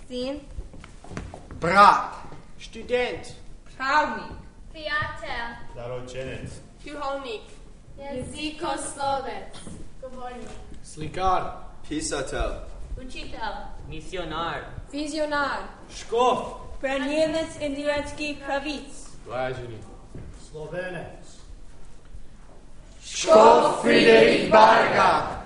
Sin. Brat. Student. Pravnik. Prijatelj. Zaročenec. Duhovnik. Jezikoslovec. Govornik. Slikar. Pisatelj. Učitelj. Misionar. Vizionar. Škof. Branilec indijanskih pravic. Blaženik. Slovenec. Škof Friderik Barga.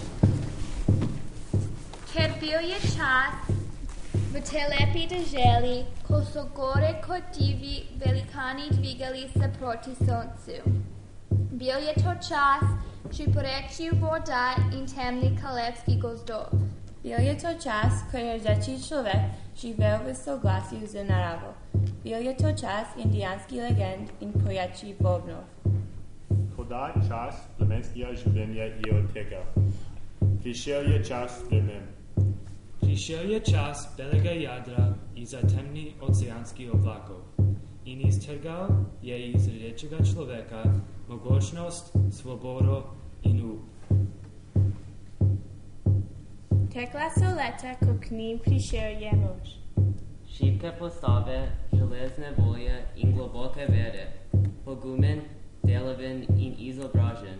Ker bil je čas v tej lepi deželi, ko so gore kot divi velikani dvigali se proti soncu. Bil je to čas šiporečih voda in temnih kalevskih gozdov. Bil je to čas, ko je začí človek živel v soglasju z naravo. Bil je to čas indijanskih legend in pojačí bobnov. Toda čas plemenskega življenja je odtekel. Prišel je čas plemen. Prišel je čas belega jadra iza temnih oceanskih oblakov in iztrgal je iz rečega človeka mogočnost, svobodo in up. Tekla so leta, ko k njim prišel je mož. Šibke postave, železne volje in globoke vere, pogumen, delaven in izobražen.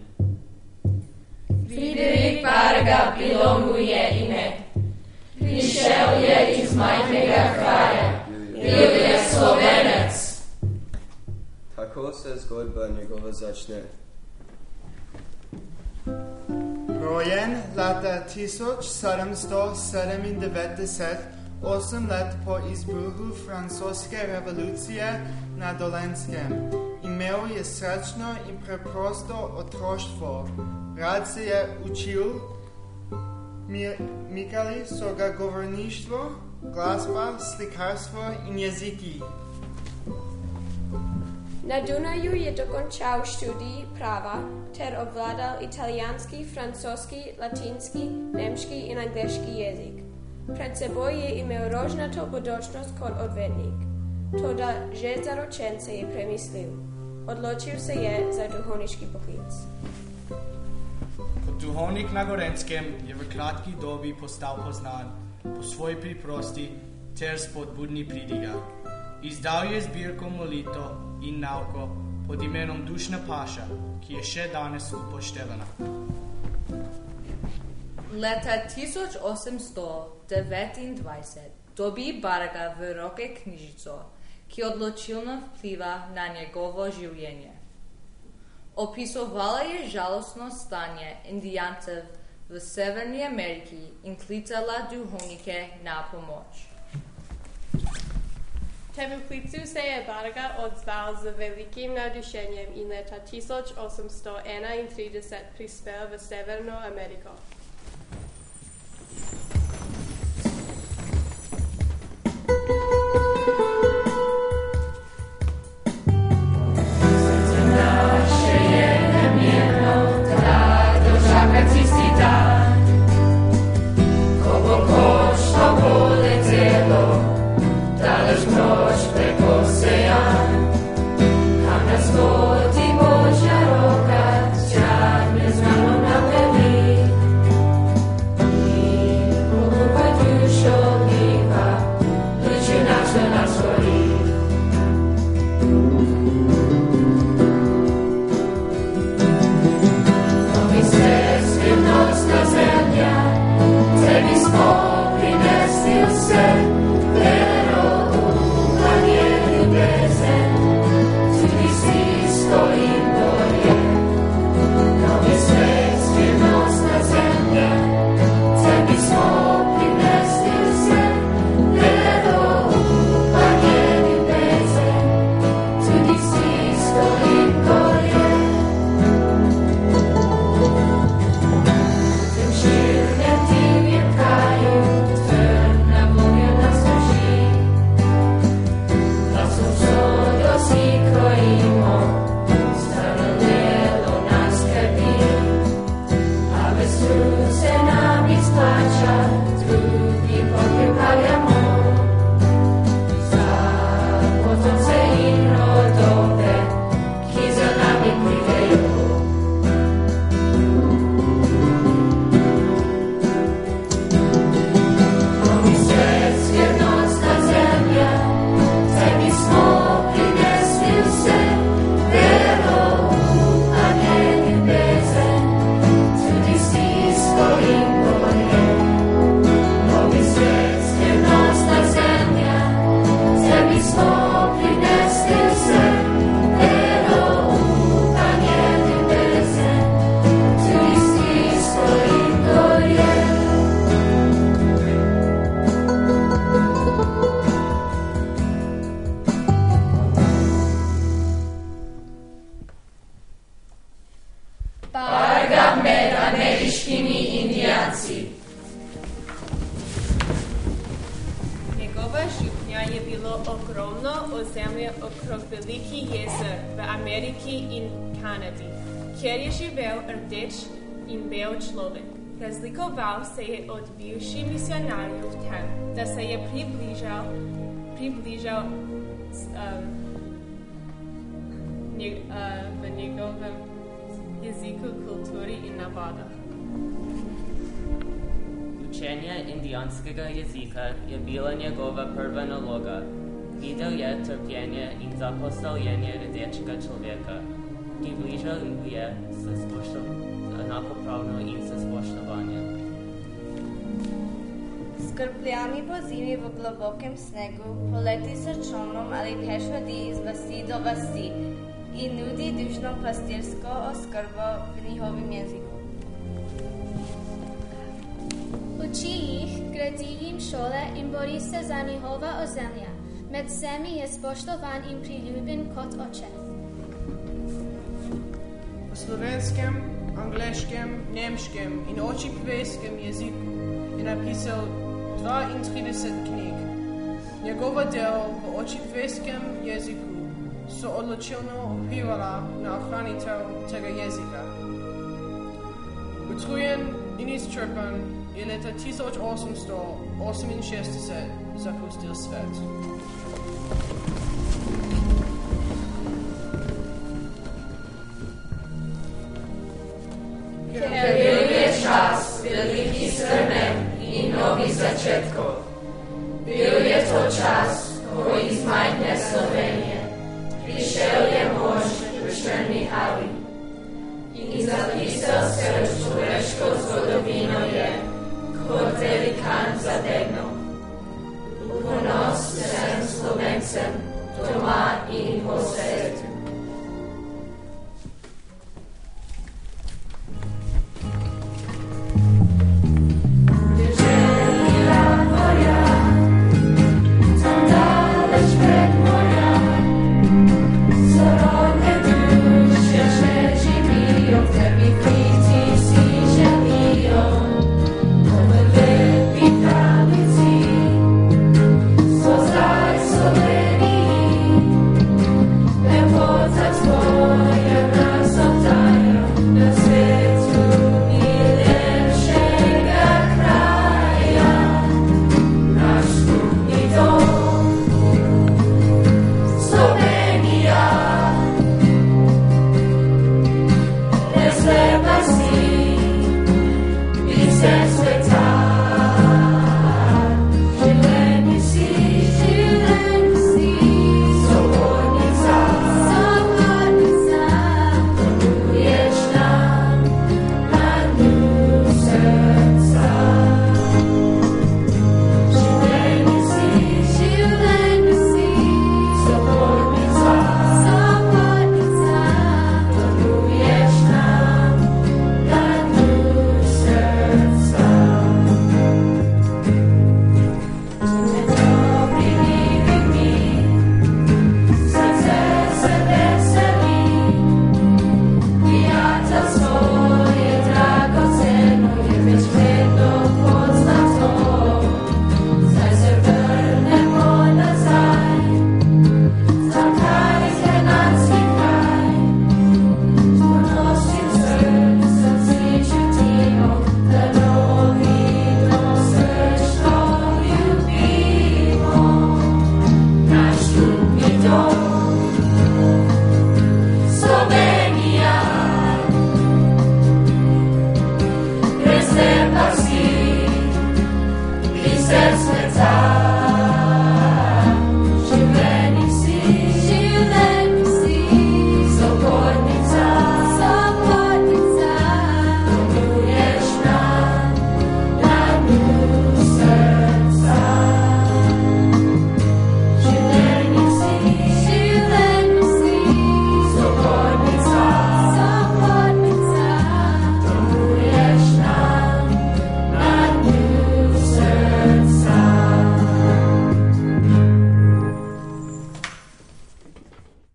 Friderik Barga bilo mu je ime. Prišel je iz majhnega kraja. Bil je Slovenec. Tako se zgodba njegova začne. Rojen leta 1797, 8 let po izbruhu francoske revolucije na Dolenskem. Imel je srečno in preprosto otroštvo. Rad se je učil, mikali so ga govorništvo, glasba, slikarstvo in jeziki. Na Dunaju je dokončal študij prava ter ovládal italijanski, francoski, latinski, nemški in angliški jezik. Pred seboj je imel rožnato budućnost kot odvetnik. Toda že zaročen se je premislil. Odločil se je za duhovniški poklic. Kot duhovnik na Gorenskem je v kratki dobi postal poznan po svoji priprosti ter spodbudni pridiga. Izdal je zbirko molitev in nauko pod imenom Dušna paša, ki je še danes upoštevana. Leta 1829 dobi Barga v roke knjižico, ki odločilno vpliva na njegovo življenje. Opisovala je žalostno stanje indijancev v Severni Ameriki in klicala duhovnike na pomoč. Temu klicu se je Barga odzval z velikim navdušenjem in leta 1831 prispel v Severno Ameriko. Tym silnym, dziwnym kraju, na Njegova župnja je bilo ogromno ozemlje okrog velikih jezer v Ameriki in Kanadi, kjer je živel rdeč in bel človek. Razlikoval se je od bivših misionarjev v tem, da se je približal v njegovem jeziku, kulturi in navadah. Učenje indijanskega jezika je bila njegova prva naloga. Videl je trpljenje in zapostavljanje rdečega človeka. Približal je enakopravno in s spoštovanjem. Skrbljani po zimi v globokem snegu, poleti s čolnom ali peš vodi iz vasi do vasi in nudi dušno pastirsko oskrbo v njihovem jeziku. Uči jih, gradi jim šole in bori se za njihova ozemlja. Med vsemi je spoštovan in priljubljen kot oče. V slovenskem, angleškem, nemškem in očitvejskem jeziku je napisal 32 knjig. Njegova dela v očitvejskem jeziku so odločilno vplivala na ohranitev tega jezika. Utrujen in izčrpan je leta 1868 zapustil svet.